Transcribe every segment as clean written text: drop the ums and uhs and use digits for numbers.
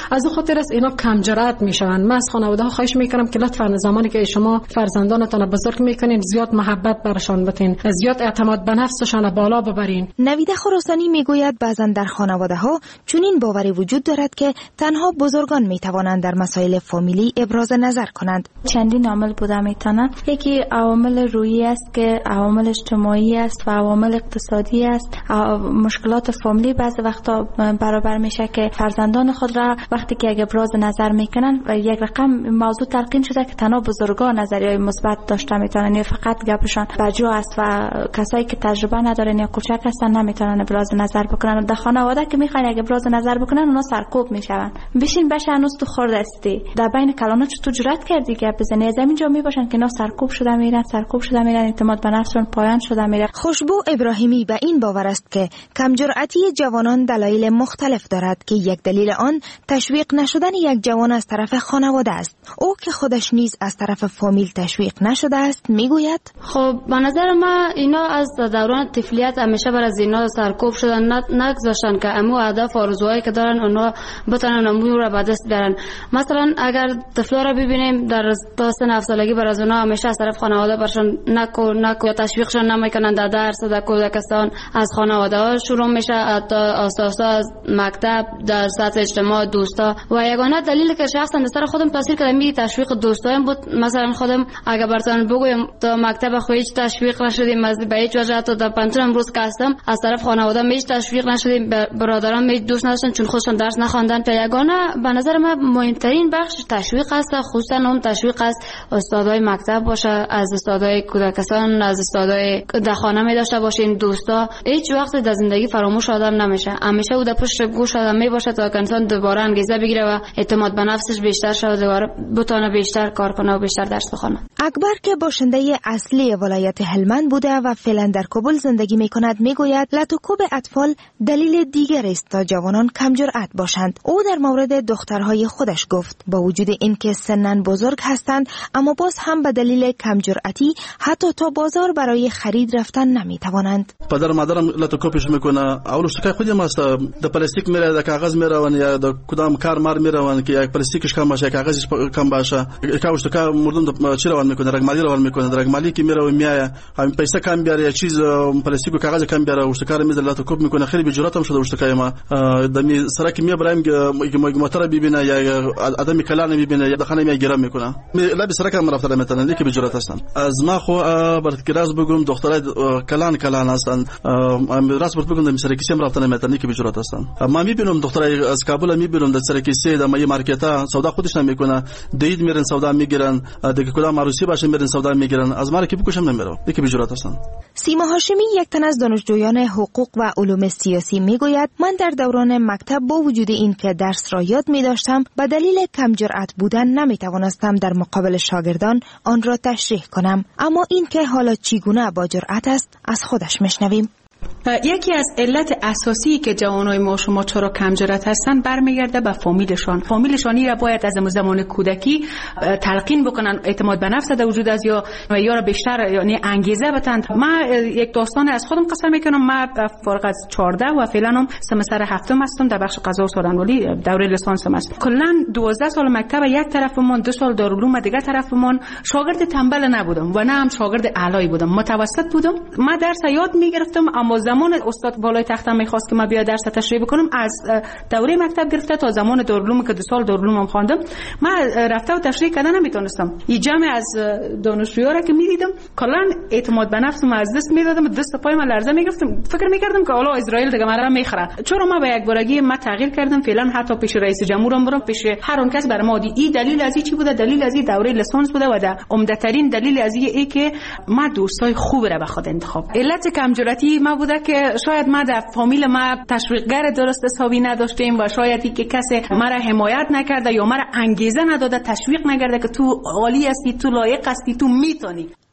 از اون خاطر است اینا کم جرأت میشوند. من از خانواده‌ها خواهش میکنم که لطفاً زمانی که شما فرزندانتان بزرگ میکنین زیاد محبت برشان بتین، زیاد اعتماد به نفسشان بالا ببرین. نویده خراسانی میگوید بعضا در خانواده‌ها چنین باوری وجود دارد که تنها بزرگان میتوانند در مسائل فامیلی ابراز نظر کنند. چندین عامل بوده میتونن. یکی عوامل روحی است که عوامل اجتماعی است و عوامل اقتصادی است. مشکلات فامیلی بعضی وقتا برابر میشه که فرزندان خود را وقتی که اگه ابراز نظر میکنن و یک رقم موضوع تلقین شده که تنها بزرگان نظریه مثبت داشته میتونن یا فقط گپشان بجا است و کسایی که تجربه ندارن یا کوچک هستن نمیتونن ابراز نظر بکنن. در خانواده که میخواین اگه ابراز نظر بکنن اونا سرکوب میشون. بشین بشه هنوز تو خورد هستی، در بین کلانه تو جرأت کردی که بزنی. از همین جا میباشن که اینا سرکوب شده میرن اعتماد به نفسشون پایان شده میره. خوشبو ابراهیمی به این باور است که کم جرأتی جوانان دلایل مختلف دارد که یک دلیل آن تشویق نشدن یک جوان از طرف خانواده است. او که خودش نیز از طرف فامیل تشویق نشده است میگوید خب به نظر من اینا از دوران طفولیت همیشه بر از اینا سرکوب شدن، نگذاشتن که امو هدف و آرزوهایی که دارن اونا بتونن امو رو به دست بیارن. مثلا اگر طفلا رو ببینیم در تا سن 7 سالگی بر از اونا همیشه از طرف خانواده برشون نکو یا تشویقشون نمیکنن در درس و در کودکستان. از خانواده ها شروع میشه تا اساسا از مکتب در سطح اجتماع دوستا و یگانه دلیلی که شخصا سر خودم تاثیر کرده می تشویق دوستایم بود. مثلا خودم اگه براتون بگویم تا مکتب خو هیچ تشویق نشدیم، از به هیچ وجه تا در پنجم امروز که هستم از طرف خانواده هیچ تشویق نشدیم، برادران هیچ دوست نداشتن چون خودشون درس نخواندن. تا یگانه به نظر من مهمترین بخش تشویق است، خصوصا اون تشویق از استادای مکتب باشه، از استادای کودکستان، از استادای در خانه می داشته باشین. دوستا هیچ وقت در زندگی فراموش آدم نمیشه، همیشه او در پشت گوش آدم می باشه تا انسان دوباره انگیزه بگیره و اعتماد به نفسش بیشتر شه و دوباره بتونه بیشتر کار کنه و بیشتر درس بخونه. اکبر که باشنده اصلی ولایت هلمند بوده و فعلا در کابل زندگی می کند میگوید لطوکوب اطفال دلیل دیگر است تا جوانان کم جرأت باشند. او در مورد دخترهای خودش گفت با وجود اینکه سنن بزرگ هستند اما باز هم به دلیل کم جرأتی حتی تا بازار برای خرید رفتن نمیتوانند. پدر مادرم لطوکوبش میکنه. اولش که خودم است د پلاستیک میره، د کاغذ میروان یا د کدام کار مار میروان که یک پلاستیکش کم باشه، کاغذش کم باشه. کاوش تو کا مردم چی روان میکنه، رگمالی روان میکنه، رگمالی که میره و میایه همین پیسه کم بیاره یا چیز پلاستیک و کاغذ کم بیاره و کار میز لطوکوب میکنه. خیلی به جرأتم شده وشتکای ما دمی سرک میبرم که موتور ببینه یا آدمی کلان ببینه یا دخانه میگیرم میکنه. لابی سرک هم رفتم مثلا لیک به جرأت هستن. از ما خو برات کراز بگم دخترای کلان هستن. راست بگم دمی سرکیسی هم رفتن مثلا لیک به جرأت هستن. ما میبینم دخترای از کابل میبینم در سرکیسی در مای مارکتا سودا خودش نمیکنه. دید میرن سودا میگیرن، دیگه کدام عروسی باشه میرن سودا میگیرن. از ما که بکشم نمیرم. لیک به جرأت هستن. سیما هاشمی یک تن از دانشجویان حقوق و علوم سیاسی میگوید من در دوران مکتب با وجود این که درس را یاد می داشتم به دلیل کم جرأت بودن نمی توانستم در مقابل شاگردان آن را تشریح کنم. اما این که حالا چگونه با جرأت است از خودش میشنویم. یکی از علت اساسی که جوانای ما شما چرا کم جرأت هستن برمیگرده به فامیلشان. فامیلشانی را باید از زمان کودکی تلقین بکنن، اعتماد به نفس در وجود از یا را بیشتر یعنی انگیزه بدن. من یک داستان از خودم قصه میکنم. من فارغ از 14 و فعلا هم سمستر هفتم هستم در بخش قضا و سخنوری، دوره لیسانسم است. کلا 12 سال مکتب یک طرفمون، 2 سال دارالعلوم دیگه طرفمون. شاگرد تنبل نبودم و نه هم شاگرد اعلایی بودم، متوسط بودم. من درس یاد میگرفتم اما زمان استاد بالای تختم میخواست که من بیا درس تشریح بکنم، از دوره مکتب گرفته تا زمان دارالعلوم که 2 سال دارالعلوم خواندم، من رفته و تشریح کردن نمیتونستم. این جمع از دانشجویان را که میدیدم کلا اعتماد به نفسم از دست میدادم، دست پای من لرزه میگرفتم، فکر میکردم که حالا اسرائیل دیگه مرا میخره. چرا من به یک بارگی من تغییر کردم. فعلا حتی پیش رئیس جمهورم برم، پیش هر اون کس برام ما این دلیل از چی بوده، دلیل از دوره لیسانس بوده و عمده ترین دلیل از ای که ما دوستای خوب را به خود انتخاب. علت کم جرأتی ما بوده که شاید ما در فامیل ما تشویقگر درست حسابی نداشتیم و شاید که کسی مرا حمایت نکرده یا مرا انگیزه نداده، تشویق نکرده که تو عالی هستی، تو لایق هستی، تو میتونی.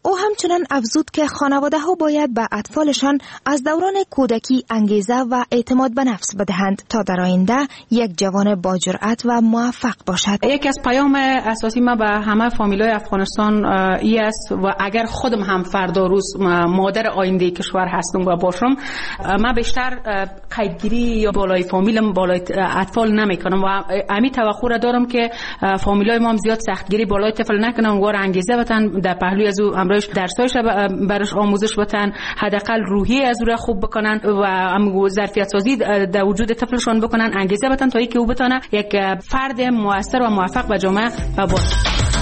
او همچنان افزود که خانواده ها باید به اطفالشان از دوران کودکی انگیزه و اعتماد به نفس بدهند تا در آینده یک جوان با جرأت و موفق باشد. یکی از پیام اساسی ما به همه فامیلای افغانستان ای است و اگر خودم هم فردا روز مادر آینده کشور هستم و باشم، من بیشتر قیدگیری یا بالای فامیلم بالای اطفال نمیکنم و امی توقع را دارم که فامیلای ما هم زیاد سختگیری بالای طفل نکنن، وار انگیزه بتن در پهلوی از او امرش درسایش برش آموزش بتن، حداقل روحی از او را خوب بکنن و ظرفیت سازی در وجود طفلشون بکنن، انگیزه بتن تا اینکه او بتونه یک فرد موثر و موفق به جامعه باشه.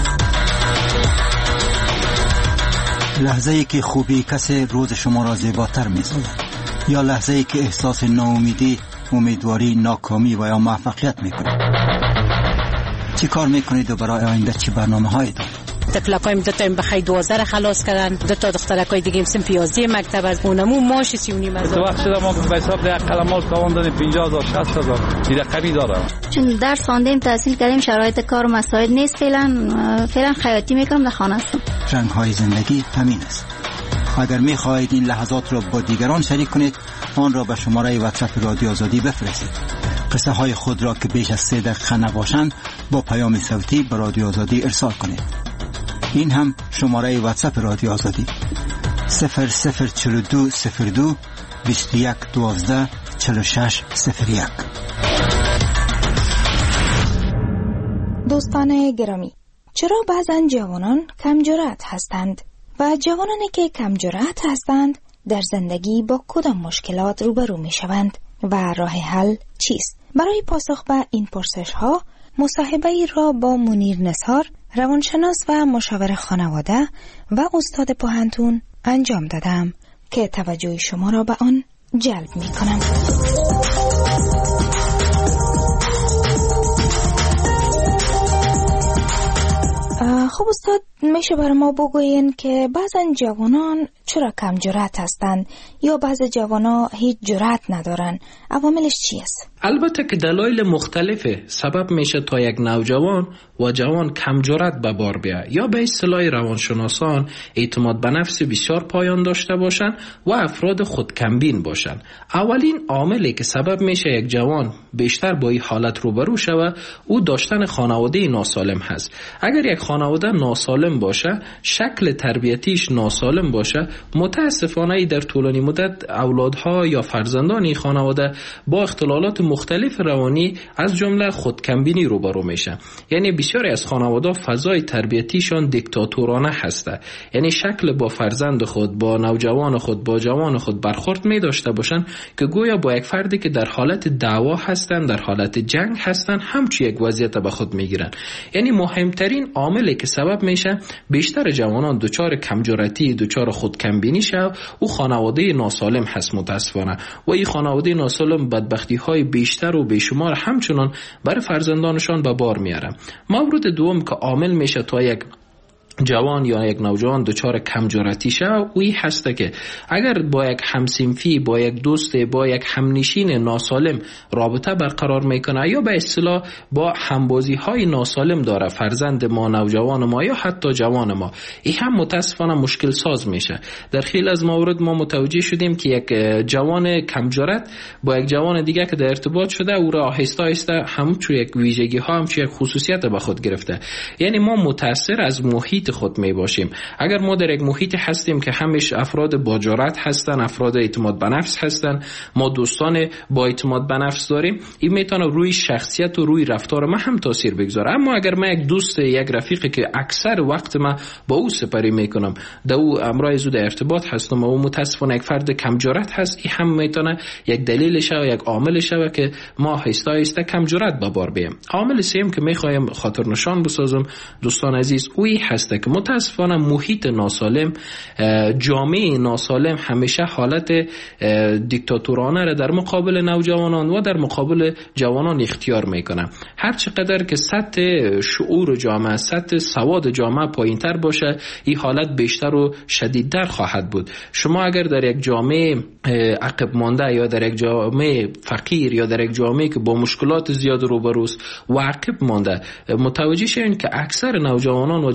لحظه ای که خوبی کسی روز شما را زیباتر می‌سازد یا لحظه ای که احساس ناامیدی، امیدواری، ناکامی و یا موفقیت می‌کنید. چی کار می‌کنید و برای آینده چه برنامه‌هایی دارید؟ تفلکایم دوتایم بخی 12 خلاص کردن، دو تا دخترکای دیگه هم سن 15 مکتب از اونمو ماش 39 هزار. تو وقت شده ما به حساب ده قلمال کاوندن 50000 60000 این رقمی داره. چون درس خواندیم تحصیل کردیم، شرایط کار و مسائل نیست، فعلا خیاطی میکنم در خانه هستم. رنگ‌های زندگی همین است. اگر می‌خواهید این لحظات را با دیگران شریک کنید، آن را به شماره واتساپ رادیو آزادی بفرستید. قصه های خود را که بیش از 3 دقیقه نباشند با پیام صوتی به رادیو آزادی ارسال کنید. این هم شماره واتساپ رادیو آزادی 004202 21 12 46 01. دوستان گرامی، چرا بعضن جوانان کم جرأت هستند و جوانانی که کم جرأت هستند در زندگی با کدام مشکلات روبرو می شوند و راه حل چیست؟ برای پاسخ به این پرسش ها مصاحبه‌ای را با منیر نثار، روانشناس و مشاور خانواده و استاد پوهنتون انجام دادم که توجه شما را به آن جلب می کنم. خب استاد، میشه برای ما بگوین که بعضا جوانان چرا کم جرأت هستند یا بعض جوانا هیچ جرأت ندارن؟ عواملش چی است؟ البته که دلایل مختلفه سبب میشه تا یک نوجوان و جوان کم جرأت به بار بیاید یا به اصطلاح روانشناسان اعتماد به نفس بسیار پایان داشته باشن و افراد خودکمبین باشن. اولین عاملی که سبب میشه یک جوان بیشتر با این حالت روبرو شود او داشتن خانواده ناسالم هست. اگر یک خانواده ناسالم باشه، شکل تربیتیش ناسالم باشه، متاسفانه در طولانی مدت اولادها یا فرزندان این خانواده با اختلالات مختلف روانی از جمله خودکمبینی روبرو میشه. یعنی بسیاری از خانواده فضای تربیتیشان دیکتاتورانه هسته، یعنی شکل با فرزند خود، با نوجوان خود، با جوان خود برخورد می داشته باشن که گویا با یک فردی که در حالت دعوا هستن، در حالت جنگ هستن، همچی یک وضعیت به خود میگیرن. یعنی مهمترین عاملی که سبب میشه بیشتر جوانان دچار کمجرأتی، دچار خودکمبینی شو او خانواده ناسالم هست متاسفانه. و این خانواده ناسالم بدبختی های بیشتر و بیشمار همچنان برای فرزندانشان به بار میاره. مورد دوم که عامل میشه تا یک جوان یا یک نوجوان دچار کم جرأتی شه اوی هسته که اگر با یک همسنفی، با یک دوست، با یک همنشین ناسالم رابطه برقرار میکنه یا به اصطلاح با همبازی های ناسالم داره، فرزند ما، نوجوان ما یا حتی جوان ما، این هم متاسفانه مشکل ساز میشه. در خیلی از موارد ما متوجه شدیم که یک جوان کم جرأت با یک جوان دیگه که در ارتباط شده او را آهسته آهسته همچون یک ویژگی ها، همچون یک خصوصیت به خود گرفته. یعنی ما متاثر از محیط خود می باشیم. اگر ما در یک محیط هستیم که همش افراد با جرأت هستن، افراد اعتماد به نفس هستن، ما دوستان با اعتماد به نفس داریم، این میتونه روی شخصیت و روی رفتار ما هم تاثیر بگذاره. اما اگر من یک دوست، یک رفیقی که اکثر وقت ما با او سپری میکنم، در او امرای زود ارتباط هستم و او متاسفانه یک فرد کم جرأت هست، این هم میتونه یک دلیلش و یک عاملش و که ما آهسته آهسته کم جرأت به بار بیایم. عامل سوم که میخوایم خاطر نشان بسازم دوستان عزیز، اوی هست که متاسفانه محیط ناسالم، جامعه ناسالم همیشه حالت دیکتاتورانه را در مقابل نوجوانان و در مقابل جوانان اختیار میکنه. هر چقدر که سطح شعور جامعه، سطح سواد جامعه پایینتر باشه، این حالت بیشتر و شدیدتر خواهد بود. شما اگر در یک جامعه عقب مانده یا در یک جامعه فقیر یا در یک جامعه که با مشکلات زیاد روبروست و عقب مانده، متوجه شین که اکثر نوجوانان و جوانان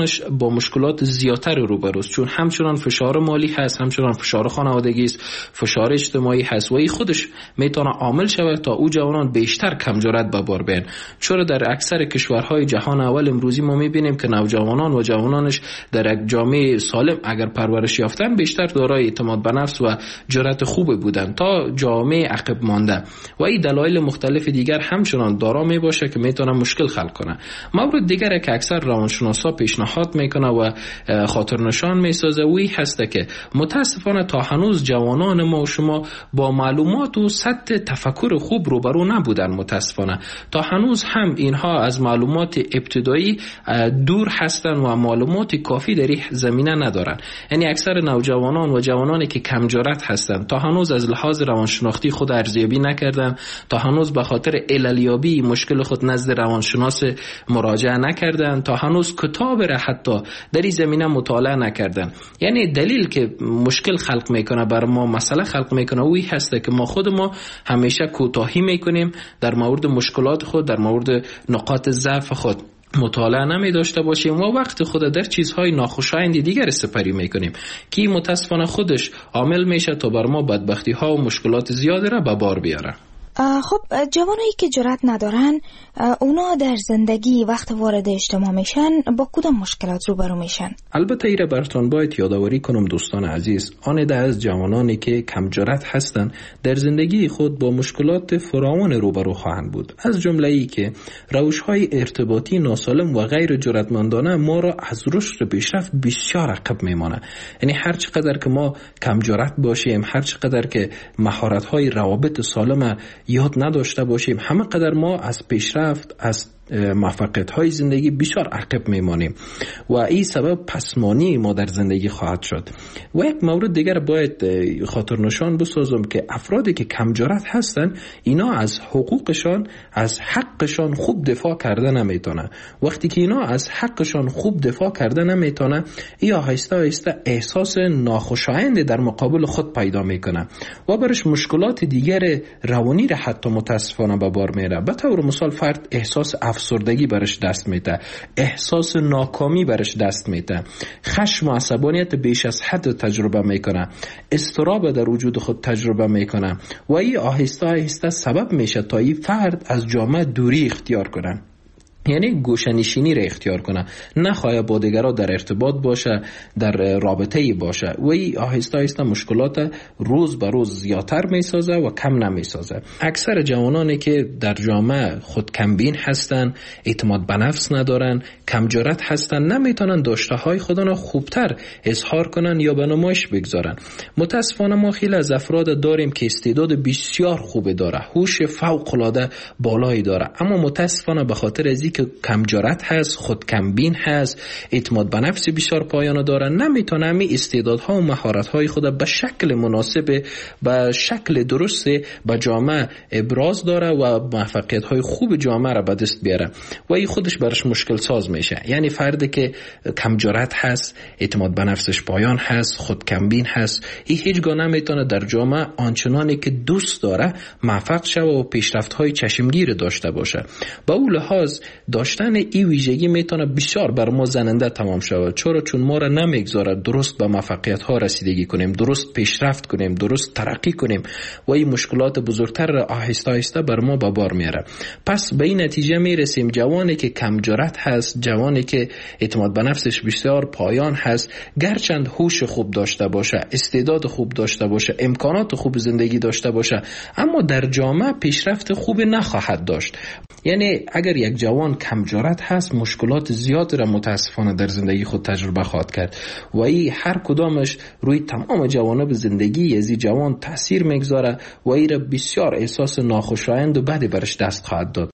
کدامش با مشکلات زیادتر روبروست، چون همچنان فشار مالی هست، همچنان فشار خانوادگی است، فشار اجتماعی هست و این خودش میتونه عامل شود تا او جوانان بیشتر کم جرأت به بار بیان. چرا در اکثر کشورهای جهان اول امروزی ما میبینیم که نوجوانان و جوانانش در یک جامعه سالم اگر پرورش یافتن بیشتر دارای اعتماد به نفس و جرأت خوب بودن تا جامعه عقب مانده و این دلایل مختلف دیگر همچنان دارا می باشه که میتونه مشکل خلق کنه. مورد دیگر که اکثر روانشناسا پیشنهاد میکنه و خاطر نشان میسازه وی هسته که متاسفانه تا هنوز جوانان ما و شما با معلومات و سطح تفکر خوب روبرو نبودن. متاسفانه تا هنوز هم اینها از معلومات ابتدایی دور هستن و معلومات کافی در این زمینه ندارن. یعنی اکثر نوجوانان و جوانانی که کم جرأت هستند تا هنوز از لحاظ روانشناختی خود ارزیابی نکردن، تا هنوز به خاطر عللیابی مشکل خود نزد روانشناس مراجعه نکردن، تا هنوز کتاب را حتی در این زمینه مطالعه نکردن. یعنی دلیل که مشکل خلق میکنه بر ما، مسئله خلق میکنه وی هسته که ما خود ما همیشه کوتاهی میکنیم در مورد مشکلات خود، در مورد نقاط ضعف خود مطالعه نمی داشته باشیم و وقت خود در چیزهای ناخوشایند دیگر سپری میکنیم که متاسفانه خودش عامل میشه تا بر ما بدبختی ها و مشکلات زیاده را به بار بیاره. خب جوانایی که جرأت ندارن اونا در زندگی وقت وارد اجتماع میشن با کدام مشکلات روبرو میشن؟ البته ایره براتون باید یادآوری کنم دوستان عزیز، آن ده از جوانانی که کم جرأت هستن در زندگی خود با مشکلات فراوان روبرو خواهند بود، از جمله ای که روش‌های ارتباطی ناسالم و غیر جرأتمندانه ما را از رشد پیشرفت بسیار عقب میمانه. یعنی هر چقدر که ما کم جرأت باشیم، هر چقدر که مهارت‌های روابط سالم یاد نداشته باشیم، همه قدر ما از پیشرفت، از موفقیت های زندگی بسیار عقب میمانیم و این سبب پسمانی ما در زندگی خواهد شد. و یک مورد دیگر باید خاطر نشان بسازم که افرادی که کم جرأت هستن اینا از حقوقشان، از حقشان خوب دفاع کرده نمیتونه. وقتی که اینا از حقشان خوب دفاع کرده نمیتونه، ای آهسته آهسته احساس ناخوشایند در مقابل خود پیدا میکنه و برش مشکلات دیگر روانی را حتی متاسفانه به بار میاره. به طور مثال فرد احساس افسردگی برش دست میده، احساس ناکامی برش دست میده، خشم و عصبانیت بیش از حد تجربه میکنه، اضطراب در وجود خود تجربه میکنه و این آهسته آهسته سبب میشه تا این فرد از جامعه دوری اختیار کنه. یعنی گوشه‌نشینی را اختیار کنه، نخواهد با دیگران در ارتباط باشه، در رابطه‌ای باشه و این آهسته آهسته مشکلات روز به روز زیادتر میسازه و کم نمیسازه. اکثر جوانانی که در جامعه خود کمبین هستن، اعتماد به نفس ندارن، کم جرأت هستن، نمیتونن داشته‌های خودشون خوبتر اظهار کنن یا به نمایش بگذارن. متاسفانه ما خیلی از افراد داریم که استعداد بسیار خوب داره، هوش فوق‌العاده بالایی داره، اما متاسفانه به خاطر از که کم جرأت هست، خود کمبین هست، اعتماد به نفس بسیار پایانه داره، نمیتونه همین استعدادها و مهارت‌های خود به شکل مناسب، به شکل درست به جامعه ابراز داره و موفقیت‌های خوب جامعه را به دست بیاره و این خودش برش مشکل ساز میشه. یعنی فردی که کم جرأت هست، اعتماد به نفسش پایان هست، خود کمبین هست، این هیچگاه نمیتونه در جامعه آنچنانی که دوست داره موفق شه و پیشرفت‌های چشمگیر داشته باشه. با اون لحاظ داشتن این ویژگی میتونه بسیار بر ما زننده تمام شود، چون ما را نمیگذاره درست به موفقیت ها رسیدگی کنیم، درست پیشرفت کنیم، درست ترقی کنیم و این مشکلات بزرگتر را آهسته آهسته بر ما به بار میاره. پس به این نتیجه میرسیم جوانی که کم جرأت هست، جوانی که اعتماد به نفسش بسیار پایان هست، گرچند هوش خوب داشته باشه، استعداد خوب داشته باشه، امکانات خوب زندگی داشته باشه، اما در جامعه پیشرفت خوب نخواهد داشت. یعنی اگر یک جوان کم جرأت هست، مشکلات زیاد را متاسفانه در زندگی خود تجربه خواهد کرد و این هر کدامش روی تمام جوانب زندگی از این جوان تاثیر میگذاره و این را بسیار احساس ناخوشایند و بدی برش دست خواهد داد.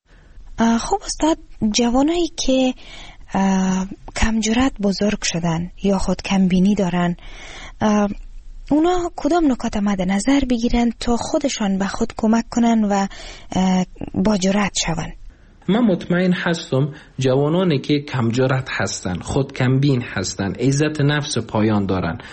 خب استاد، جوانایی که کم جرأت بزرگ شدن یا خود کمبینی دارن، اونا کدام نکات مد نظر بگیرن تا خودشان به خود کمک کنن و با جرأت شون؟ من مطمئن هستم جوانانی که کم جرأت هستن، خود کمبین هستن، عزت نفس پایان دارن،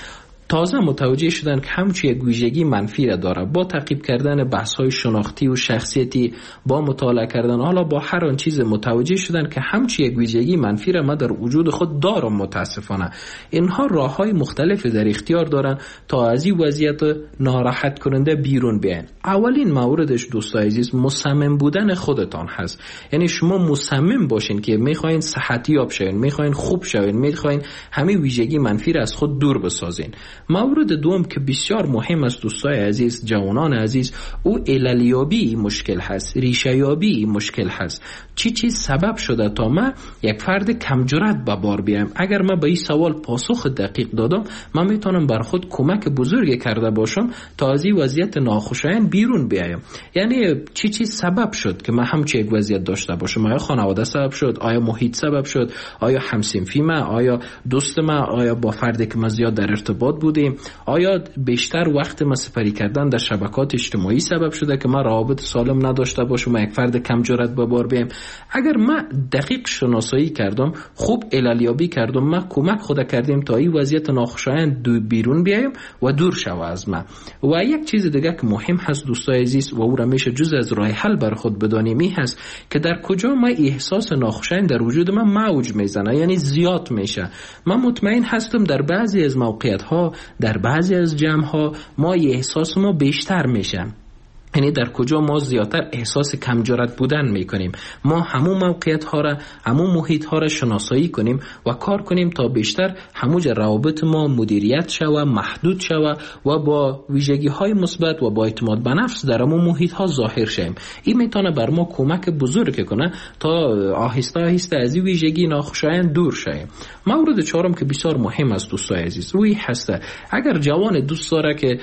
تازه متوجه شدن که همچی یک ویژگی منفی را داره. با تعقیب کردن بحث‌های شناختی و شخصیتی، با مطالعه کردن، حالا با هر آن چیز متوجه شدن که همچی یک ویژگی منفی را من در وجود خود دارم. متاسفانه اینها راه‌های مختلفی در اختیار دارن تا از این وضعیت ناراحت کننده بیرون بیاین. اولین موردش دوستای عزیز مصمم بودن خودتان هست. یعنی شما مصمم باشین که میخواین صحتیاب شوین، میخواین خوب شوین، میخواین همه ویژگی منفی را از خود دور بسازین. مورد دوم که بسیار مهم است دوستای عزیز، جوانان عزیز، او عللیابی مشکل هست، ریشه‌یابی مشکل هست. چی چیز سبب شده تا من یک فرد کم جرأت به بار بیام؟ اگر من به این سوال پاسخ دقیق دادم، من میتونم بر خود کمک بزرگی کرده باشم تا از این وضعیت ناخوشایند بیرون بیایم. یعنی چی چیز سبب شد که من همچین یک وضعیت داشته باشم؟ آیا خانواده سبب شد؟ آیا محیط سبب شد؟ آیا همسنفی من؟ آیا دوست من؟ آیا با فردی که من زیاد در ارتباط بودیم؟ آیا بیشتر وقت من سپری کردن در شبکات اجتماعی سبب شده که من روابط سالم نداشته باشم، یک فرد کم جرأت به بار بیام؟ اگر من دقیق شناسایی کردم، خوب عللیابی کردم، من کمک خود کردیم تا این وضعیت ناخوشایند بیرون بیایم و دور شوه از من. و یک چیز دیگه که مهم هست دوستای عزیز و او را میشه جز از راه حل بر خود بدانیم، این هست که در کجا ما احساس ناخوشایند در وجود من موج میزنه، یعنی زیاد میشه. من مطمئن هستم در بعضی از موقعیت ها، در بعضی از جمع ها ما احساس ما بیشتر میشه. یعنی در کجا ما زیادتر احساس کم جرأت بودن میکنیم. ما همون موقعیت ها را، همون محیط ها را شناسایی کنیم و کار کنیم تا بیشتر همون روابط ما مدیریت شوه، محدود شوه و با ویژگی های مثبت و با اعتماد به نفس در همون محیط ها ظاهر شیم. این میتونه بر ما کمک بزرگ کنه تا آهسته آهسته از این ویژگی ناخوشایند دور شیم. مورد چهارم که بسیار مهم است دوستای عزیز، وی هست اگر جوان دوست داره که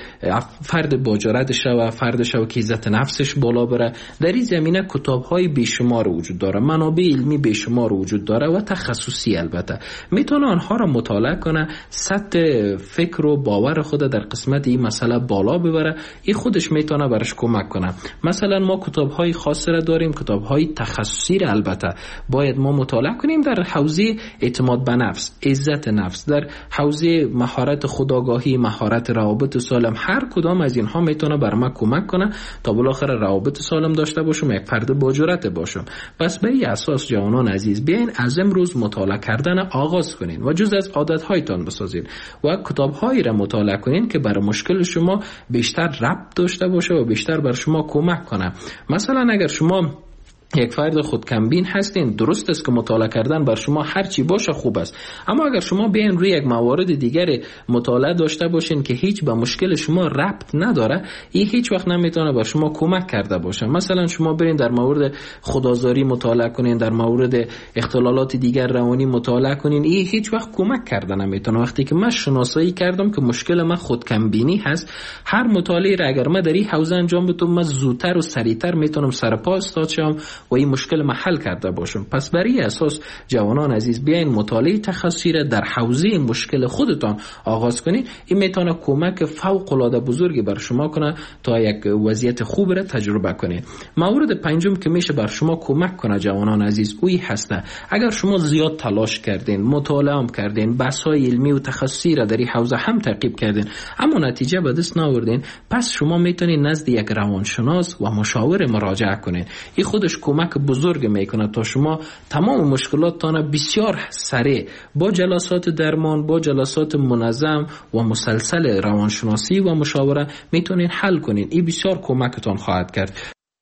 فرد با جرأت شوه، فرد شوه که عزت نفسش بالا بره، در این زمینه کتاب‌های بیشمار وجود داره، منابع علمی بیشمار وجود داره و تخصصی البته. میتونه آنها را مطالعه کنه، سطح فکر و باور خود در قسمت این مسئله بالا ببره. این خودش میتونه برش کمک کنه. مثلا ما کتاب‌های خاص را داریم، کتاب‌های تخصصی را البته باید ما مطالعه کنیم در حوزه اعتماد به نفس، عزت نفس، در حوزه مهارت خودآگاهی، مهارت روابط سالم. هر کدام از اینها میتونه بر ما کمک کنه تا بالاخره روابط سالم داشته باشم، یک فرد با جرأت باشم. پس به این اساس جوانان عزیز بیاین از امروز مطالعه کردن آغاز کنین و جز از عادت‌هایتان بسازین و کتاب‌هایی را مطالعه کنین که برای مشکل شما بیشتر ربط داشته باشه و بیشتر بر شما کمک کنه. مثلا اگر شما یک فرد خودکمبین هستین، درست است که مطالعه کردن بر شما هر چی باشه خوب است، اما اگر شما بیاین روی یک موارد دیگر مطالعه داشته باشین که هیچ به مشکل شما ربط نداره، این هیچ وقت نمیتونه بر شما کمک کرده باشه. مثلا شما برین در مورد خودآزاری مطالعه کنین، در مورد اختلالات دیگر روانی مطالعه کنین، این هیچ وقت کمک کرده نمیتونه. وقتی که من شناسایی کردم که مشکل من خودکمبینی هست، هر مطالعه را اگر من در این حوزه انجام بدم، من زودتر و سریعتر میتونم سر پا استاد شم و این مشکل حل کرده باشم. پس برای اساس جوانان عزیز بیاین مطالعه تخصصی را در حوزه مشکل خودتان آغاز کنید. این میتونه کمک فوق العاده بزرگی بر شما کنه تا یک وضعیت خوب را تجربه کنید. مورد پنجم که میشه بر شما کمک کنه جوانان عزیز، اوی هسته اگر شما زیاد تلاش کردین، مطالعه هم کردین، بحث‌های علمی و تخصصی را در این حوزه هم تعقیب کردین اما نتیجه به دست نآوردین، پس شما میتونید نزد یک روانشناس و مشاور مراجعه کنید. این خودش کمک بزرگ میکنه تا شما تمام مشکلاتتان بسیار سریع با جلسات درمان، با جلسات منظم و مسلسل روانشناسی و مشاوره میتونین حل کنین. این بسیار کمکتان خواهد کرد.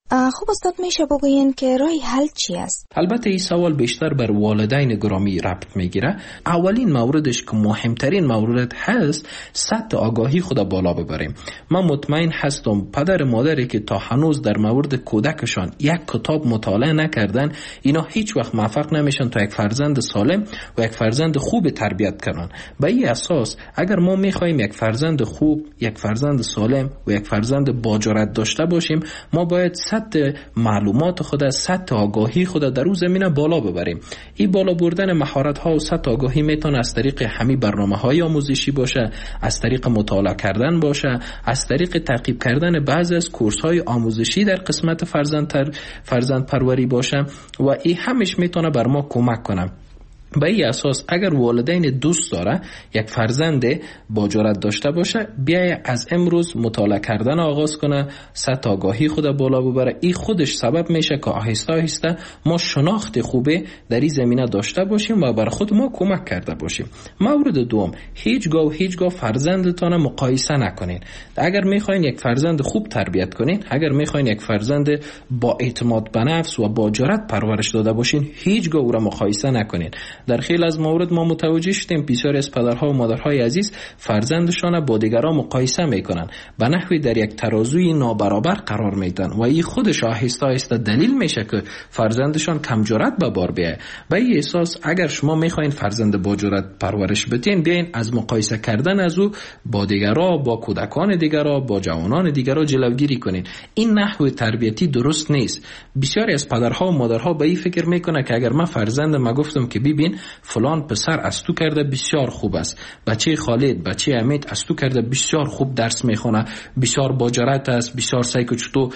خب استاد میشه بگوین که راه حل چی است؟ البته این سوال بیشتر بر والدین گرامی ربط میگیره. اولین موردش که مهمترین مورد هست، سطح آگاهی خود بالا ببریم. من مطمئن هستم پدر مادری که تا هنوز در مورد کودکشان یک کتاب مطالعه نکردن، اینا هیچ وقت موفق نمیشن تا یک فرزند سالم و یک فرزند خوب تربیت کنن. به این اساس اگر ما میخوایم یک فرزند خوب، یک فرزند سالم و یک فرزند با جرأت داشته باشیم، ما باید سطح معلومات خود، سطح آگاهی خود در اون زمینه بالا ببریم. این بالا بردن مهارت ها و سطح آگاهی میتونه از طریق همین برنامه‌های آموزشی باشه، از طریق مطالعه کردن باشه، از طریق تعقیب کردن بعضی از کورس‌های آموزشی در قسمت فرزند پروری باشه و این همش میتونه بر ما کمک کنه. به این اساس اگر والدین دوست داره یک فرزند با جرأت داشته باشه، بیای از امروز مطالعه کردن آغاز کنه، سطح آگاهی خود بالا ببره. این خودش سبب میشه که آهسته آهسته ما شناخت خوبه در این زمینه داشته باشیم و بر خود ما کمک کرده باشیم. مورد دوم، هیچگاه فرزندتان مقایسه نکنین. اگر میخواین یک فرزند خوب تربیت کنین، اگر میخواین یک فرزند با اعتماد به نفس و با جرأت پرورش داده باشین، هیچگاه او را مقایسه نکنین. در خیلی از موارد ما متوجه شدیم بسیاری از پدرها و مادرهای عزیز فرزندشان با دیگران مقایسه میکنن، به نحوی در یک ترازوی نابرابر قرار میدن و این خودش آهسته آهسته دلیل میشه که فرزندشان کم جرأت به بار بیاید. به این اساس اگر شما میخواین فرزند با جرأت پرورش بدین، بیاین از مقایسه کردن از او با دیگران، با کودکان دیگران، با جوانان دیگران جلوگیری کنین. این نحو تربیتی درست نیست. بسیاری از پدرها و مادرها به این فکر میکنه که اگر من فرزندم گفتم که ببین فلان پسر از تو کرده بسیار خوب است، بچه خالد، بچه امید از تو کرده بسیار خوب درس میخونه، بسیار با جرأت است، بسیار سعی که تو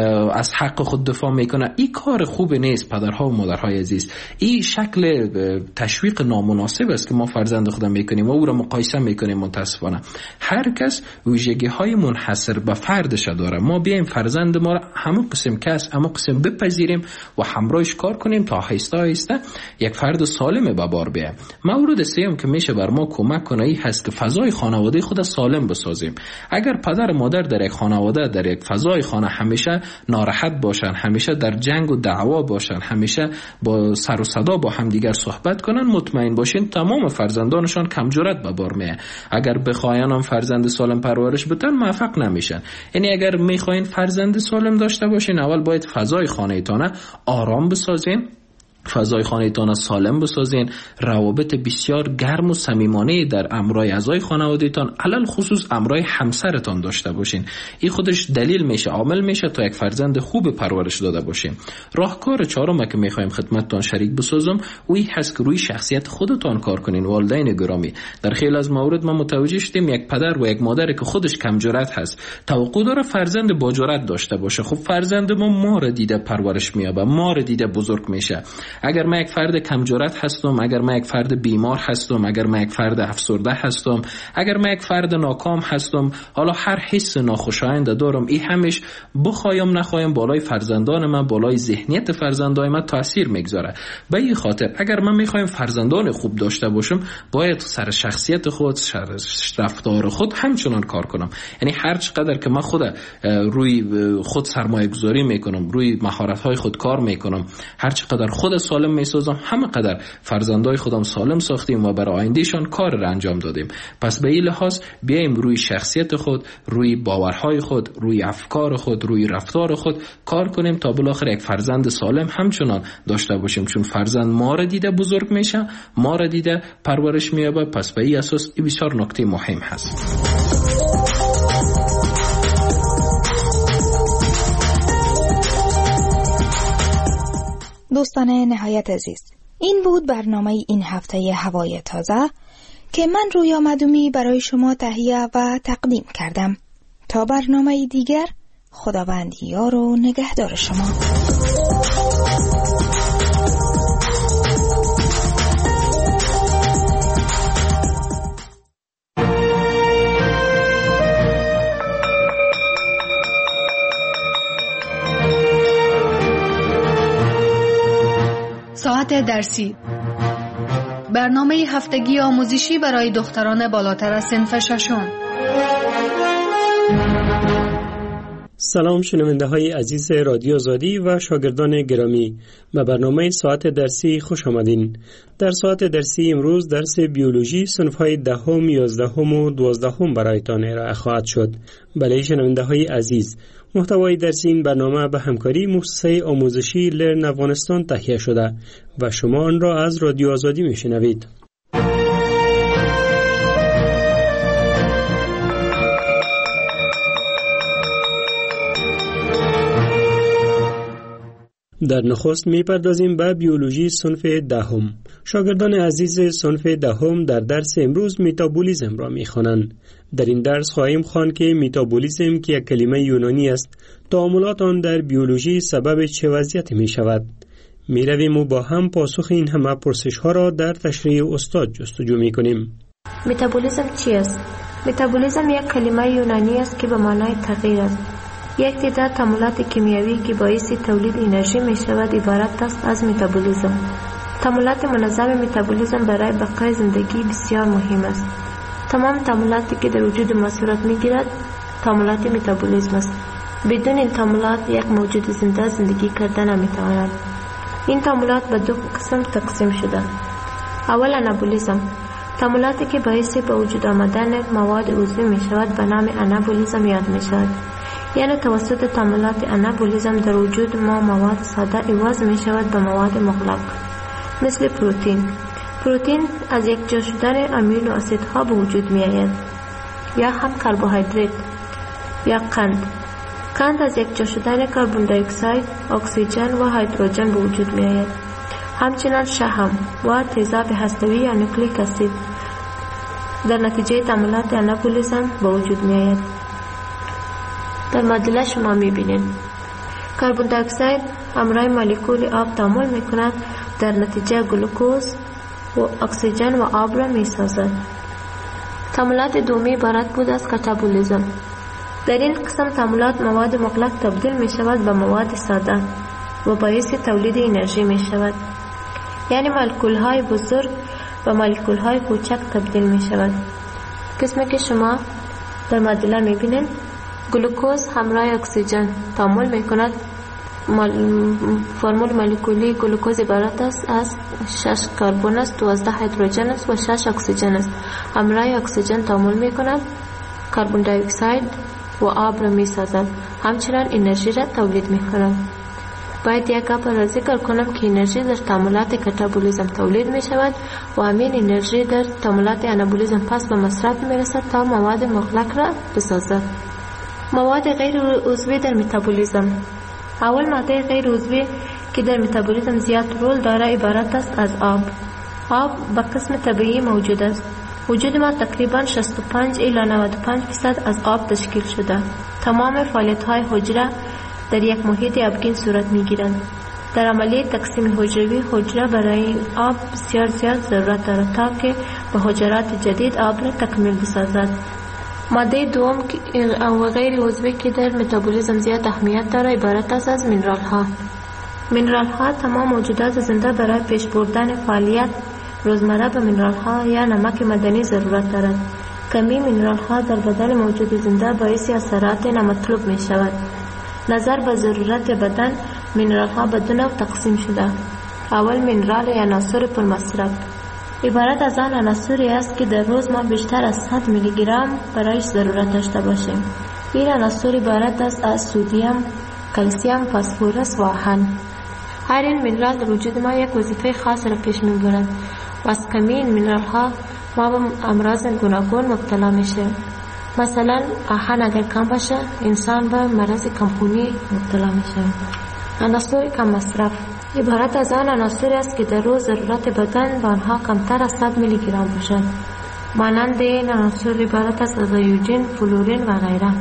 از حق خود دفاع میکنه. این کار خوب نیست پدرها و مادرهای عزیز. این شکل تشویق نامناسب است که ما فرزند خودم میکنیم و او را مقایسه میکنیم. متاسفانه هر کس ویژگی های منحصر به فردش داره. ما بیایم فرزند ما را همون قسم بپذیریم و همراهش کار کنیم تا آهسته آهسته یک فرد سالم به بار بیایم. مورد سوم که میشه بر ما کمک کنه این هست که فضای خانواده خود سالم بسازیم. اگر پدر و مادر در یک خانواده، در یک فضای خانه همیشه ناراحت باشن، همیشه در جنگ و دعوا باشن، همیشه با سر و صدا با همدیگر صحبت کنن، مطمئن باشین تمام فرزندانشان کم جرأت به بار میاد. اگر بخواین هم فرزند سالم پرورش بدن موفق نمیشن. یعنی اگر میخواین فرزند سالم داشته باشین، اول باید فضای خانه‌تان آرام بسازین، فضای خانه‌تان سالم بسازین، روابط بسیار گرم و صمیمانه در امرای اعضای خانواده‌تان، علل خصوص امرای همسرتان داشته باشین. این خودش دلیل میشه، عامل میشه تا یک فرزند خوب پرورش داده باشین. راهکار چهارم که میخوایم خدمتتان شریک بسازم اوی هست که روی شخصیت خودتان کار کنین. والدین گرامی، در خیلی از موارد ما متوجه شدیم یک پدر و یک مادر که خودش کم جرأت هست توقع داره فرزند با جرأت داشته باشه. خب فرزند ما را دیده پرورش میابه، ما را دیده بزرگ میشه. اگر من یک فرد کم جرأت هستم، اگر من یک فرد بیمار هستم، اگر من یک فرد افسرده هستم، اگر من یک فرد ناکام هستم، حالا هر حس ناخوشایند دارم، این همش بخوایم نخوایم بالای فرزندان من، بالای ذهنیت فرزندان من تاثیر میگذاره. به این خاطر اگر من میخوایم فرزندان خوب داشته باشم، باید سر شخصیت خود، سر رفتار خود همچنان کار کنم. یعنی هر چقدر که من خود روی خود سرمایه گذاری میکنم، روی مهارت های خود کار میکنم، هر چقدر خود سالم میسازم، همه قدر فرزندای خودم سالم ساختیم و برای آیندهشان کار را انجام دادیم. پس به این لحاظ بیایم روی شخصیت خود، روی باورهای خود، روی افکار خود، روی رفتار خود کار کنیم تا بالاخره یک فرزند سالم همچنان داشته باشیم. چون فرزند ما را دیده بزرگ میشه، ما را دیده پرورش مییابه. پس به این اساس این بسیار نکته مهم هست. دوستان نهایت عزیز، این بود برنامه این هفته هوای تازه که من رویا مدومی برای شما تهیه و تقدیم کردم. تا برنامه دیگر، خداوند یار و نگهدار شما. ساعت درسی، برنامه هفتگی آموزشی برای دختران بالاتر از صنف ششم. سلام شنونده های عزیز رادیو آزادی و شاگردان گرامی، به برنامه ساعت درسی خوش آمدین. در ساعت درسی امروز درس بیولوژی صنف های 10، 11 و 12 برایتان ارائه خواهد شد. بله شنونده های عزیز، محتوای درس این برنامه به همکاری مؤسسه آموزشی لرن افغانستان تهیه شده و شما آن را از رادیو آزادی میشنوید. در نخست میپردازیم به بیولوژی صنف 10. شاگردان عزیز صنف 10 در درس امروز متابولیسم را میخوانند. در این درس خواهیم خواند که متابولیسم که یک کلمه یونانی است، تعاملات آن در بیولوژی سبب چه وضعیتی می شود. می رویم و با هم پاسخ این همه پرسش ها را در تشریح استاد جستجو می کنیم. متابولیسم چی است؟ متابولیسم یک کلمه یونانی است که به معنای تغییر است. یک تعداد تعاملات کیمیایی که باعث تولید انرژی می شود عبارت است از متابولیسم. تعاملات منظم متابولیسم برای بقای زندگی بسیار مهم است. تمام تعاملاتی که در وجود ما صورت می گیرد تعاملات متابولیسم است. بدون این تعاملات یک موجود زنده زندگی کردن نمی تواند. این تعاملات به دو قسم تقسیم شده. اول انابولیسم، تعاملاتی که باعث به وجود آمدن مواد عضوی می شود به نام انابولیسم یاد می شود. یعنی توسط تعاملات انابولیسم در وجود ما مواد ساده عوض می شود به مواد مغلق. مثل پروتین از یک جا شدن امینو اسیدها به وجود می آید، یا هم کربوهیدرات یا قند از یک جا شدن کربن دی اکساید، اکسیژن و هیدروژن به وجود می آید. همچنین شحم و تیزاب هسته‌ای یا نوکلیک اسید در نتیجه تعاملات انابولیسم به وجود می آید. در معادله شما می بینید کربن دی اکساید همراه مولکول آب تعامل می کند، در نتیجه گلوکوز و اکسیژن و آب را می سازد. تعاملات دومی عبارت بود از کاتابولیسم. در این قسم تعاملات مواد مغلق تبدیل می شود به مواد ساده و باعث تولید انرژی می شود. یعنی مولکول های بزرگ و مولکول های کوچک تبدیل می شود. قسمی که شما در معادله می بینید گلوکوز همراه اکسیژن تعامل می کند. فرمول مولکولی گلوکوز عبارت است از 6 کربن است، 12 هیدروژن است و 6 اکسیژن است. همراه اکسیژن تعامل می کند، کربن دی اکساید و آب را می سازد، همچنین انرژی را تولید می کند. باید یک گپ را ذکر کنم که انرژی در تعاملات کاتابولیسم تولید می شود و همین انرژی در تعاملات انابولیسم پس به مصرف می رسد تا مواد مغلق را بسازد. مواد غیر عضوی در متابولیسم. اول ماده غیر عضوی که در متابولیسم زیاد رول دارد عبارت است از آب. آب به قسم طبیعی موجود است. وجود ما تقریبا 65 الی 95% از آب تشکیل شده. تمام فعالیت‌های حجره در یک محیط آبگین صورت می‌گیرند. در عملیه تقسیم حجروی حجره برای آب بسیار زیاد ضرورت دارد تا که به حجرات جدید آب را تکمیل بسازد. ماده دوم و غیر عضوی که در متابولیسم زیاد اهمیت دارد عبارت است از مینرال‌ها. مینرال‌ها تمام موجودات زنده برای پیش بردن فعالیت روزمره به مینرال‌ها یا نمک معدنی ضرورت دارد. کمی مینرال‌ها در بدن موجود زنده باعث اثرات نامطلوب می شود. نظر به ضرورت بدن مینرال‌ها به دو نوع تقسیم شده. اول مینرال یا عناصر پرمصرف عبارت از آن عناصری است که در روز ما بیشتر از 100 میلی گرم برایش ضرورت داشته باشیم. این عناصر عبارت است از سدیم، کلسیم، فسفرس و آهن. هر این مینرال در وجود ما یک وظیفه خاص را پیش می‌برد و از کمی این مینرال‌ها ما به امراض گوناگون مبتلا میشیم. مثلا آهن اگر کم باشه انسان به مرض کمخونی مبتلا میشه. عناصر کم مصرف عبارت از آن عناصری است که در روز ضرورت بدن به آنها کمتر از 100 میلی گرم باشد. مانند این عناصر عبارت است از ایودین، فلورین و غیره.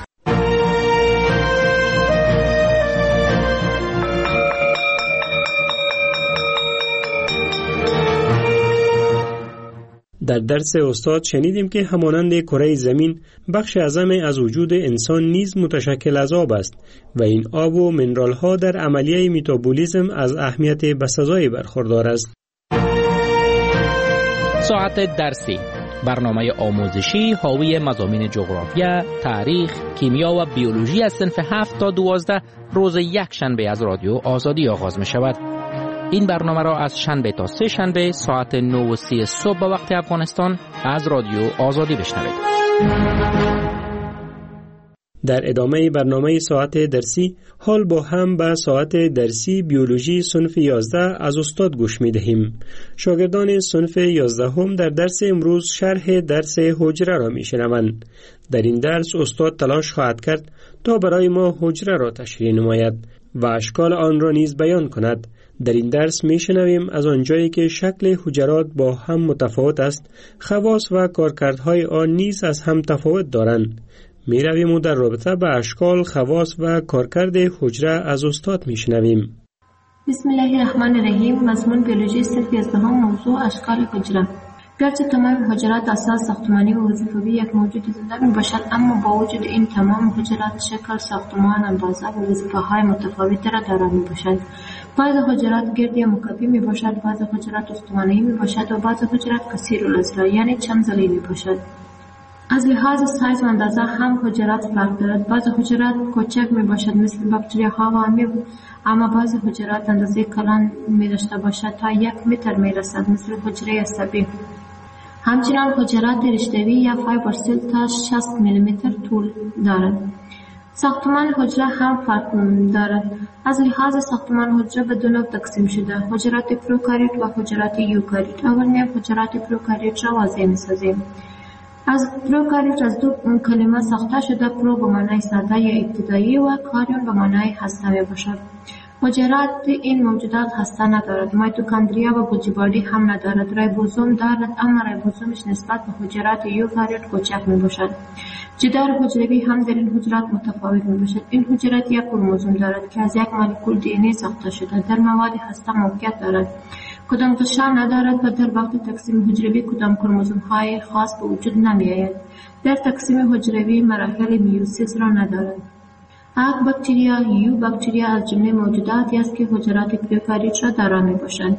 در درس استاد شنیدیم که همانند کره زمین بخش اعظم از وجود انسان نیز متشکل از آب است و این آب و منرال ها در عملیه متابولیسم از اهمیت بسزایی برخوردار است. ساعت درسی، برنامه آموزشی حاوی مضامین جغرافیا، تاریخ، کیمیا و بیولوژی از صنف 7 تا 12 روز یک شنبه از رادیو آزادی آغاز می شود. این برنامه را از شنبه تا سه شنبه ساعت 9:30 صبح به وقت افغانستان از رادیو آزادی بشنوید. در ادامه برنامه ساعت درسی حال با هم به ساعت درسی بیولوژی صنف 11 از استاد گوش می دهیم. شاگردان صنف 11 هم در درس امروز شرح درس حجره را می شنوند. در این درس استاد تلاش خواهد کرد تا برای ما حجره را تشریح نماید و اشکال آن را نیز بیان کند. در این درس می شنویم از آنجایی که شکل حجرات با هم متفاوت است، خواص و کارکردهای آن نیز از هم تفاوت دارند. می رویم و در رابطه به اشکال، خواص و کارکرد حجره از استاد می شنویم. بسم الله الرحمن الرحیم. مضمون بیولوژی صنف 11 موضوع اشکال حجره. گرچه تمام حجرات اساس ساختمانی و وظیفوی یک موجود زنده می باشد، اما با وجود این تمام حجرات شکل، ساختمان، اندازه و وظیفه‌های متفاوتی را دارا می باشند. بعض حجرات گرد یا مکعبی می باشد، بعض حجرات استوانه‌ای می باشد و بعض حجرات کثیر الاضلاع یعنی چند ضلعی می باشد. از لحاظ سایز و اندازه هم حجرات فرق دارد. بعض حجرات کوچک می باشد مثل باکتریاها و امیب، اما بعض حجرات اندازه کلان می داشته باشد تا 1 متر می رسد مثل حجره عصبی. همچنان حجرات رشته‌ای یا فایبر سل تا 60 میلیمتر طول دارد. ساختمان حجره هم فرق دارد. از لحاظ ساختمان حجره به 2 نوع تقسیم شده: حجرات پروکاریوت و حجرات یوکاریوت. اول نوع حجرات پروکاریوت را واضح می‌سازیم. از پروکاریوت از 2 کلمه ساخته شده: پرو به معنای ساده یا ابتدایی و کاریون به معنای هسته میباشد. حجرات این موجودات هسته ندارد. میتوکندریا و گوجی بادی هم ندارد. ریبوزوم دارد، اما ریبوزومش نسبت به حجرات یوکاریوت کوچک میباشد. جدار حجروی هم در این حجرات متفاوت میباشد. این حجرات یک کروموزوم دارد که از یک مولکول دی ان ای ساخته شده. در مواد هسته موقعیت دارد. کدام غشا ندارد و در وقت تقسیم حجروی کدام کروموزوم های خاص به وجود نمی آید. در تقسیم حجروی مراحل میوسیس را ندارد. اگ باکتریا یو باکتریا از جمله موجوداتی است که حجرات پروکاریوت را دارا می باشند.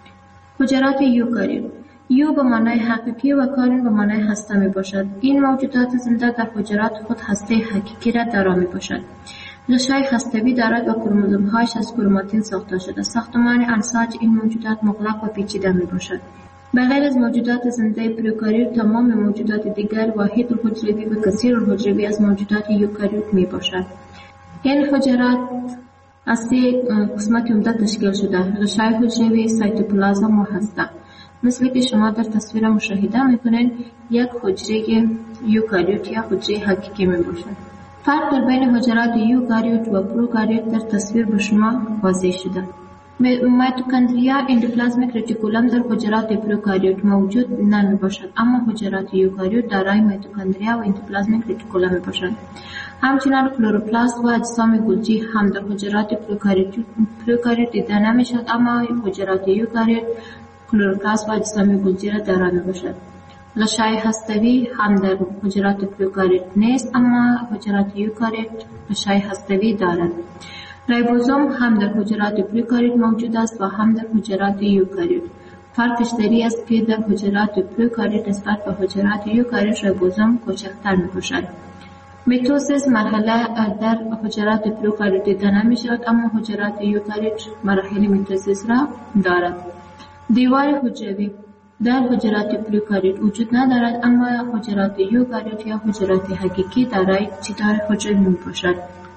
حجرات یوکاریوت. یو به معنای حقیقی و کاریون به معنای هسته می باشد. این موجودات زنده در حجرات خود هسته حقیقی را دارا می باشد. غشای هسته‌ای دارد و کروموزوم‌هایش از کروماتین ساخته شده. ساختمان انساج این موجودات مغلق و پیچیده می باشد. بغیر از موجودات زنده پروکاریوت، تمام موجودات دیگر واحد الحجروی و کثیر الحجروی از موجودات یوکاریوت می باشد. این حجرات از 3 قسمت عمده تشکیل شده: غشای حجروی، سایتوپلازم و هسته. مثل که شما در تصویر مشاهده میکنید، یک حجره یوکاریوت یا حجره حقیقی می باشد. فرق در بین حجرات یوکاریوت و پروکاریوت در تصویر به شما واضح شده. میتوکندریا اندوپلازمیک رتیکولم در حجرات پروکاریوت موجود نمی باشد، اما حجرات یوکاریوت دارای میتوکندریا و اندوپلازمیک رتیکولم می باشند. همچنین کلروپلاست و اجسام گلجی هم در حجرات پروکاریوت دیده نمی شد، اما حجرات یوکاریوت کلروپلاست و اجسام گلجی را دارا می باشد. غشای هسته‌ای هم در حجرات پروکاریوت نیست، اما حجرات یوکاریوت غشای هسته‌ای دارد. ریبوزوم هم در حجرات پروکاریوت موجود است و هم در حجرات یوکاریوت. فرقش در این است که در حجرات پروکاریوت نسبت به حجرات یوکاریوت ریبوزوم کوچکتر میباشد. میتوسیس مرحله در حجرات پروکاریوت دیده نمیشود، اما حجرات یوکاریوت مراحل میتوسیس را دارد. دیوار حجروی در حجرات پروکاریوت وجود ندارد، اما حجرات یوکاریوت یا حجرات حقیقی دارای جدار حجروی میباشد.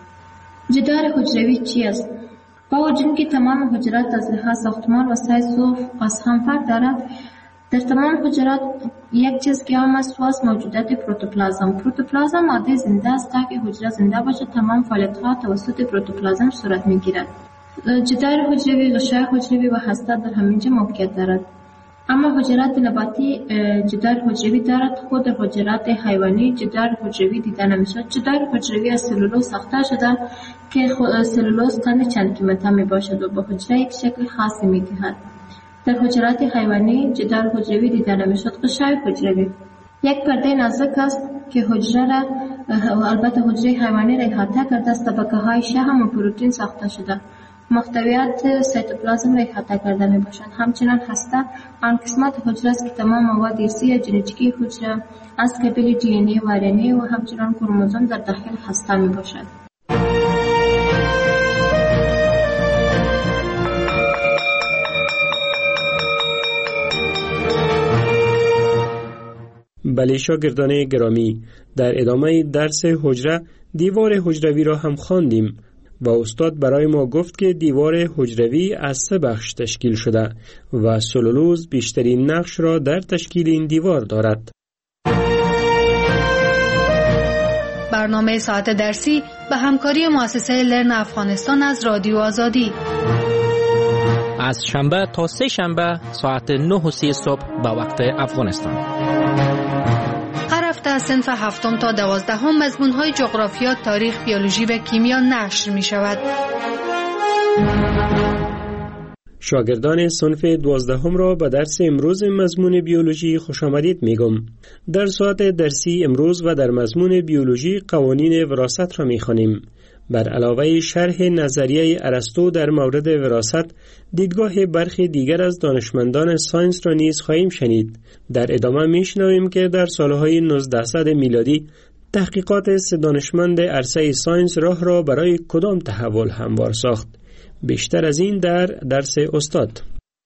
جدار حجروی چی است؟ با وجود که تمام حجرات از لحاظ ساختمان و سایز و از هم فرق دارد، در تمام حجرات یک چیز که هم است موجودات پروتوپلازم. پروتوپلازم ماده زنده است. تا که حجره زنده باشد، تمام فعالیت‌ها توسط پروتوپلازم صورت می‌گیرد. جدار حجروی، غشای حجروی و هسته در همینجا موقعیت دارد. اما حجرات نباتی جدار حجروی دارد. خود در حجرات حیوانی جدار حجروی دیده نمیشد. جدار حجروی از سلولوز ساخته شده که سلولوز قند چند قیمته می باشد و به حجره یک شکل خاصی می دهد. در حجرات حیوانی جدار حجروی دیده نمیشد. غشای حجروی یک پرده نازک است که حجره را البته حجره حیوانی را احاطه کرده است. طبقه های شحم و پروتئین ساخته شده. محتویات سایتوپلازم را احاطه کرده می باشند. همچنین هسته آن قسمت حجره است که تمام مواد ارثی یا ژنتیکی حجره از قبیل دی ان ای و آر ان ای و همچنین کروموزوم در داخل هسته می باشد. بله شاگردان گرامی، در ادامه درس حجره دیوار حجروی را هم خواندیم و استاد برای ما گفت که دیوار حجروی از 3 بخش تشکیل شده و سلولوز بیشترین نقش را در تشکیل این دیوار دارد. برنامه ساعت درسی به همکاری مؤسسه لرن افغانستان از رادیو آزادی از شنبه تا 3 شنبه ساعت 9:30 صبح به وقت افغانستان. هر هفته از صنف 7 تا 12 مضمون‌های جغرافیا، تاریخ، بیولوژی و کیمیا نشر می‌شود. شاگردان صنف 12 را به درس امروز مضمون بیولوژی خوش آمدید میگم. در ساعت درسی امروز و در مضمون بیولوژی قوانین وراثت را میخوانیم. بر علاوه شرح نظریه ارسطو در مورد وراثت، دیدگاه برخی دیگر از دانشمندان ساینس را نیز خواهیم شنید. در ادامه میشنویم که در سالهای 1900 میلادی تحقیقات سه دانشمند عرصه ساینس راه را برای کدام تحول هموار ساخت. بیشتر از این در درس استاد.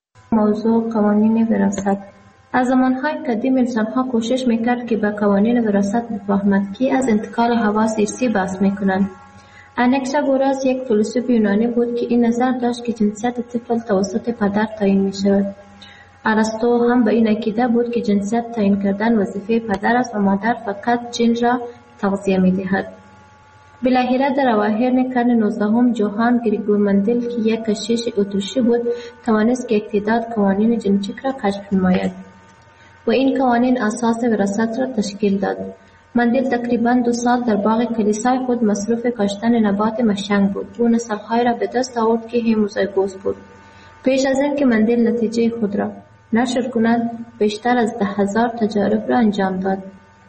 موضوع قوانین وراثت. از زمانهای قدیم انسانها کوشش میکرد که به قوانین وراثت بفهمند که از انتقال حواس ارثی بحث میکنند. انکساگوراس یک فیلسوف یونانی بود که این نظر داشت که جنسیت طفل توسط پدر تعیین میشود. ارسطو هم به این عقیده بود که جنسیت تعیین کردن وظیفه پدر است و مادر فقط جن را تغذیه میدهد. بالاخره در اواخر قرن 19 جوهان گریگور مندل که یک کشیش اتریشی بود توانست که تعداد قوانین ژنتیک را کشف نماید و این قوانین اساس وراثت را تشکیل داد. مندل تقریباً 2 سال در باغ کلیسای خود مصروف کاشتن نبات مشنگ بود. او نسل‌های را به دست آورد که هموزایگوس بود. پیش از این که مندل نتیجه خود را نشر کند بیشتر از 10,000 تجارب را انجام داد.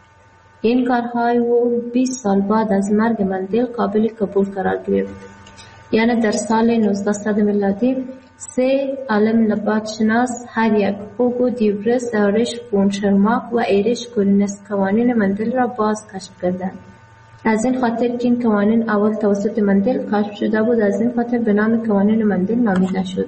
این کارهای او 20 سال بعد از مرگ مندل قابل قبول قرار گرفت. یعنی در سال 1900 میلادی 3 عالم نبات شناس هر یک هوگو دیورس، آریش فون شرماک و ایریش کورینس قوانین مندل را باز کشف کردند. از این خاطر که این قوانین اول توسط مندل کشف شده بود، از این خاطر به نام قوانین مندل نامیده شد.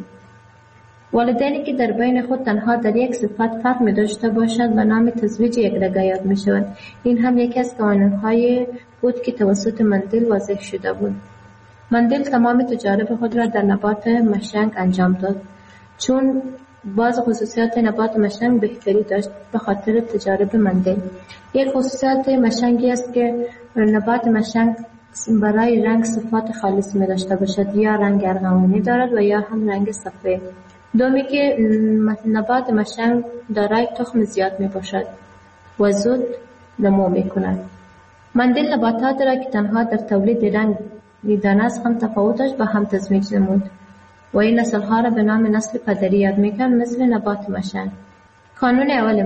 والدینی که در بین خود تنها در یک صفت فرق می داشته باشند به نام تزویج یکدیگر یاد می شوند. این هم یکی از قوانین‌های بود که توسط مندل واضح شده بود. مندل تمام تجارب خود را در نبات مشنگ انجام داد. چون بعض خصوصیات نبات مشنگ بهتری داشت به خاطر تجارب مندل. یک خصوصیت مشنگی است که نبات مشنگ برای رنگ صفات خالص می داشته باشد، یا رنگ ارغوانی دارد و یا هم رنگ سفید. دومی که نبات مشنگ دارای تخم زیاد می باشد و زود نمو می کند. مندل نباتات را که تنها در تولید رنگ دیدن است هم تفاوتش به هم تزمیج نمود و این نسلها را به نام نسل پدری یاد می کند، مثل نبات مشنگ. قانون اول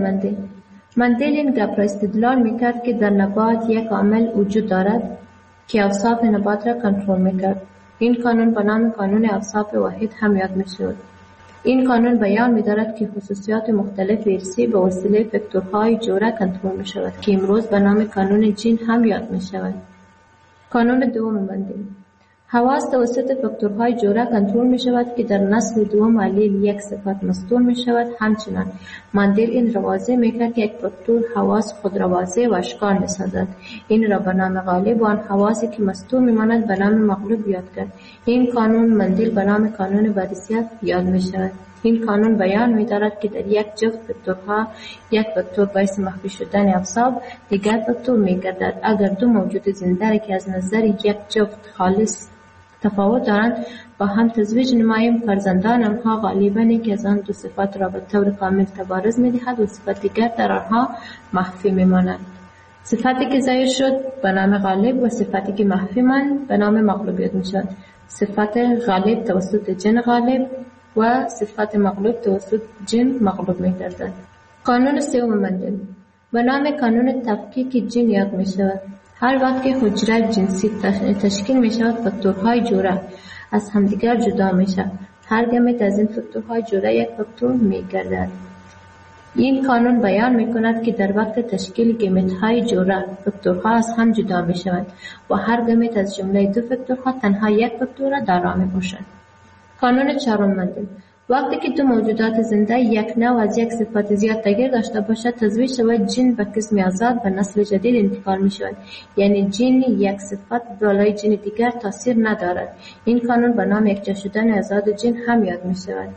مندل این گپ را استدلال می کرد که در نبات یک عامل وجود دارد که اوصاف نبات را کنترل می کرد. این قانون به نام قانون اوصاف واحد هم یاد می شود. این قانون بیان می دارد که خصوصیات مختلف ارثی به وسیله فاکتورهای جوره کنترل می شود که امروز به نام قانون جین هم یاد می شود. قانون دوم مندل. حواس توسط فاکتورهای جوره کنترل می شود که در نسل دوم علیل یک صفت مستور می شود. همچنان مندل این را واضح می کرد که یک فاکتور حواس خود را واضح و اشکال می سازد. این را به نام غالب و آن حواسی که مستور می ماند به نام مغلوب یاد کرد. این قانون مندل به نام قانون وراثت یاد می شود. این قانون بیان می دارد که در یک جفت فاکتورها یک فاکتور باعث مخفی شدن اوصاف دیگر فاکتور می گردد. اگر دو موجود زنده که از نظر یک جفت خالص تفاوت دارند با هم تزویج نماییم، فرزندان آنها غالباً که از آن دو صفات را به طور کامل تبارز می دهد و صفت دیگر در آنها مخفی می ماند. صفتی که ظاهر شد به نام غالب و صفتی که مخفی ماند به نام مغلوب می شود. صفت غالب توسط جن غالب و صفت مغلوب توسط جن مغلوب می گردد. قانون سوم مندل به نام قانون تفکیک جن یاد می شود. هر وقت که حجره جنسی تشکیل می شود فاکتورهای جوره از همدیگر جدا می شود. هر گمت از این فاکتورهای جوره یک فاکتور می گردد. این قانون بیان می کند که در وقت تشکیل گمت‌های جوره فاکتورها از هم جدا می شود و هر گمت از جمله دو فاکتورها تنها یک فاکتور را دارا می باشد. قانون چهارم مندل وقتی که دو موجودات زنده یک نوع از یک صفت زیاد تغییر داشته باشد تزویج شود جن به قسم آزاد به نسل جدید انتقال می شود. یعنی جن یک صفت بالای جن دیگر تاثیر ندارد. این قانون به نام یکجا شدن آزاد جن هم یاد می شود.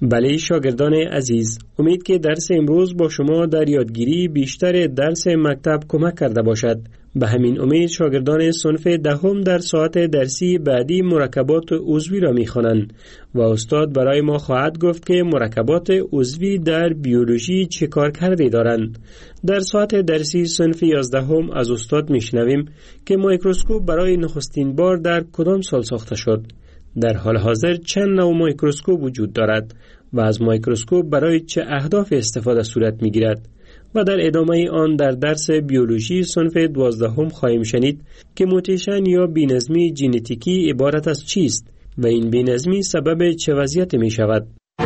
بله شاگردان عزیز، امید که درس امروز با شما در یادگیری بیشتر درس مکتب کمک کرده باشد. به همین امید شاگردان صنف دهم در ساعت درسی بعدی مرکبات عضوی را می‌خوانند و استاد برای ما خواهد گفت که مرکبات عضوی در بیولوژی چه کارکردی دارند. در ساعت درسی صنف 11 از استاد می‌شنویم که میکروسکوپ برای نخستین بار در کدام سال ساخته شد. در حال حاضر چند نوع میکروسکوپ وجود دارد و از میکروسکوپ برای چه اهداف استفاده صورت می‌گیرد. و در ادامه آن در درس بیولوژی صنف 12 خواهیم شنید که موتیشن یا بی‌نظمی ژنتیکی عبارت از چیست و این بی‌نظمی سبب چه وضعیتی می شود.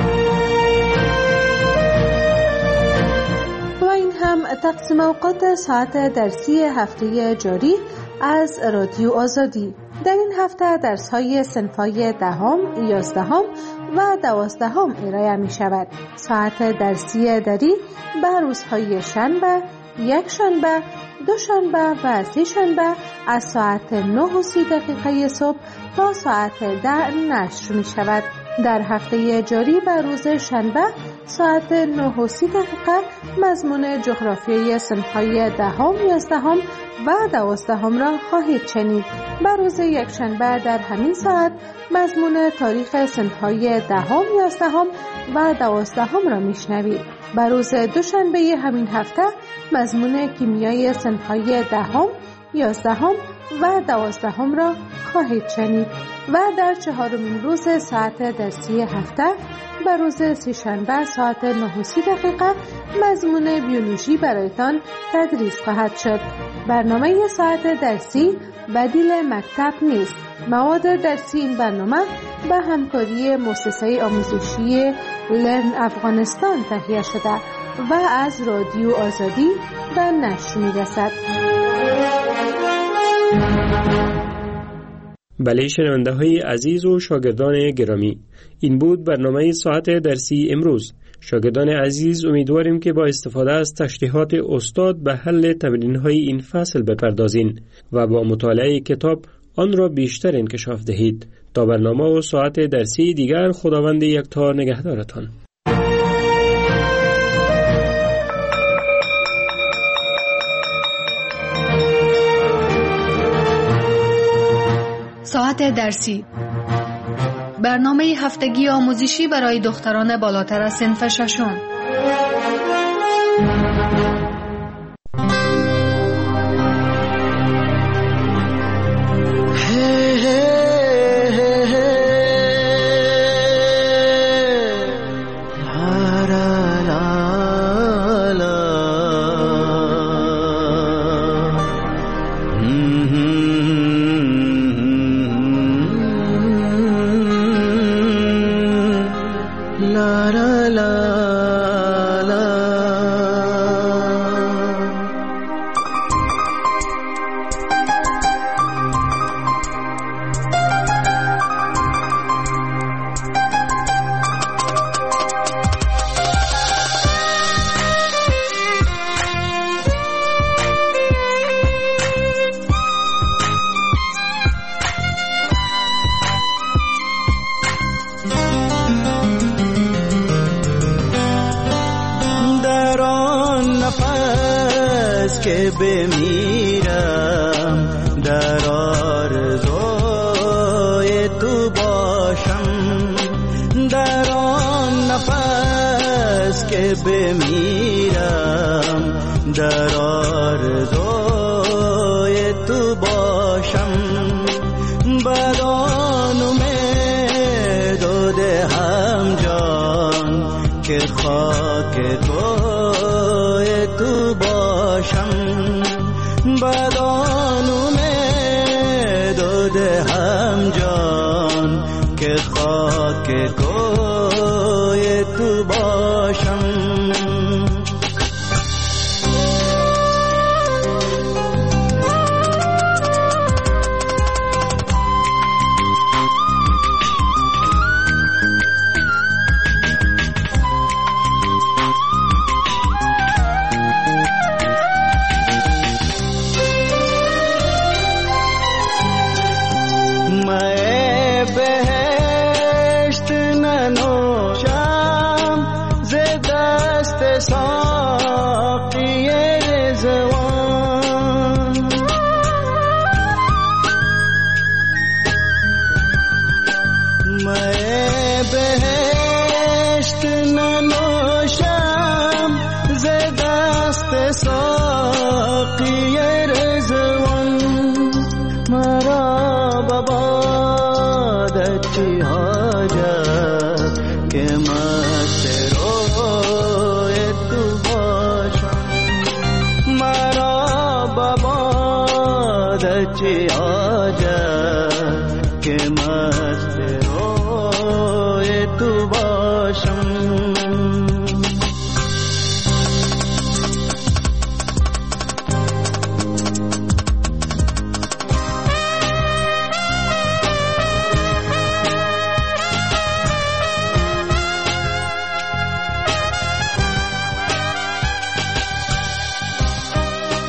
و این هم تقسیم اوقات ساعت درسی هفته جاری از رادیو آزادی. در این هفته درس‌های صنف‌های 10، 11 و 12 ارائه می شود. ساعت درسی دری به روزهای شنبه، یک شنبه، دو شنبه و سه شنبه از ساعت 9:30 صبح تا ساعت 10 نشر می شود. در هفته جاری به روز شنبه ساعت 9:30 مضمون جغرافیای صنف‌های 10، 11 و 12 را خواهید شنید. به روز یک شنبه در همین ساعت مضمون تاریخ صنف‌های 10، 11 و 12 را میشنوید. به روز دوشنبه همین هفته مضمون کیمیای صنف‌های 10، 11 و 12 را خواهید شنید و در 4مین روز ساعت درسی هفته به روز سه‌شنبه ساعت 9:30 مضمون بیولوژی برایتان تدریس خواهد شد. برنامه ساعت درسی بدیل مکتب نیست. مواد درسی این برنامه به همکاری مؤسسه آموزشی لرن افغانستان تهیه شده و از رادیو آزادی به نشر می‌رسد. بله شنونده های عزیز و شاگردان گرامی، این بود برنامه ساعت درسی امروز. شاگردان عزیز امیدواریم که با استفاده از تشریحات استاد به حل تمرین های این فصل بپردازین و با مطالعه کتاب آن را بیشتر انکشاف دهید. تا برنامه و ساعت درسی دیگر، خداوند یکتا نگهدارتان. ساعت درسی، برنامه هفتگی آموزشی برای دختران بالاتر از صنف 6. که بمیرم در آرزوی تو باشم، در آن نفس که بمیرم در آرزوی تو باشم، بدان امید و دهم جان که خاک کوی تو باشم، بدان امید و دهم جان که خاک کوی تو باشم. چی حاجت که مست روی تو باشم مرا بباد چی حاجت